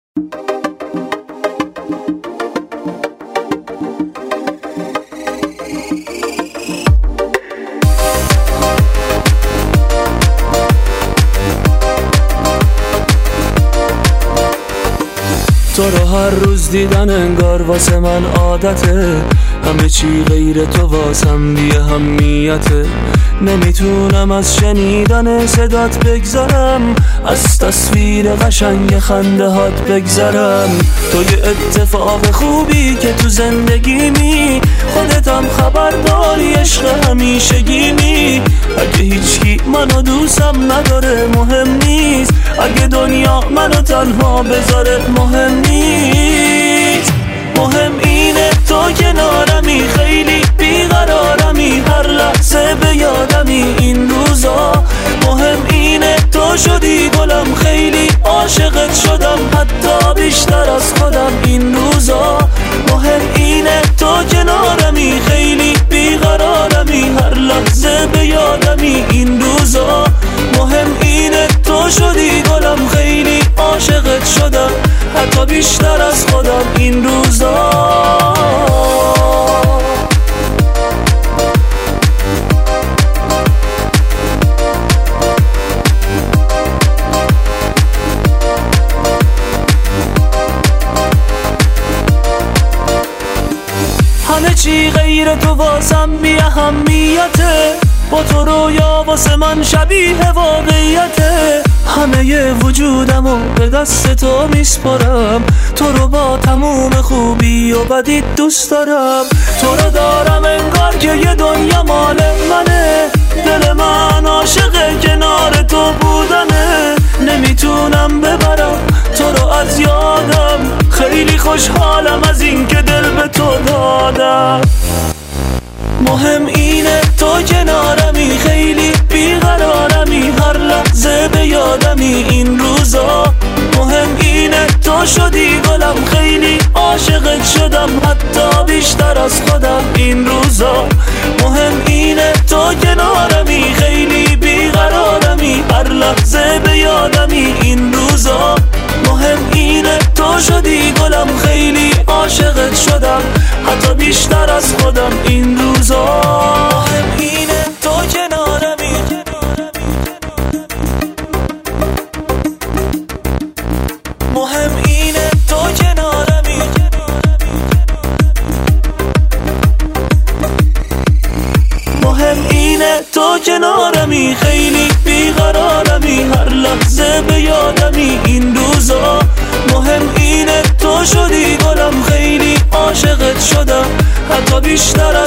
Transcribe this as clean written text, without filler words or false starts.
تو رو هر روز دیدن انگار واسه من عادته، همه چی غیر تو واسم بی اهمیته. نمیتونم از شنیدن صدات بگذرم، از تصویر قشنگ خنده هات بگذرم. تو یه اتفاق خوبی که تو زندگیمی، خودتم خبر داری عشق همیشگیمی. اگه هیچکی منو دوستم نداره مهم نیست، اگه دنیا منو تنها بذاره مهم نیست. مهم اینه تو کنارمی، خیلی بیقرارمی، هر لحظه به یادمی این روزا. مهم اینه تو شدی گلم، خیلی عاشقت شدم، حتی بیشتر از خودم این روزا. مهم اینه تو کنارمی، خیلی بیقرارمی، هر لحظه به یادمی این روزا. مهم اینه تو شدی گلم، خیلی عاشقت شدم، حتی بیشتر از خودم این روزا. همه چی غیر تو واسم بی اهمیته، با تو رویا واسه من شبیه واقعیته. همه وجودمو به دست تو میسپارم، تو رو با تموم خوبی و بدی دوست دارم. تو رو دارم انگار که یه دنیا مال منه، دل من عاشق کنار تو بودنه. نمیتونم ببرم تو رو از یادم، خیلی خوشحالم از این که دل به تو دادم. مهم اینه تو کنارمی، خیلی بیقرارمی، هر لحظه به یادمی این روزا. مهم اینه تو شدی گلم، خیلی عاشقت شدم، حتی بیشتر از خودم این روزا. مهم اینه تو کنارمی، خیلی بیقرارمی، هر لحظه به یادمی این روزا. مهم اینه تو شدی گلم، خیلی عاشقت شدم، حتی بیشتر از خودم این روزا. مهم اینه تو کنارمی، مهم اینه تو کنارمی، مهم اینه تو کنارمی، خیلی بیقرارمی، هر لحظه به یادمی این روزا. مهم اینه تو شدی گلم، خیلی عاشقت شدم، حتی بیشتر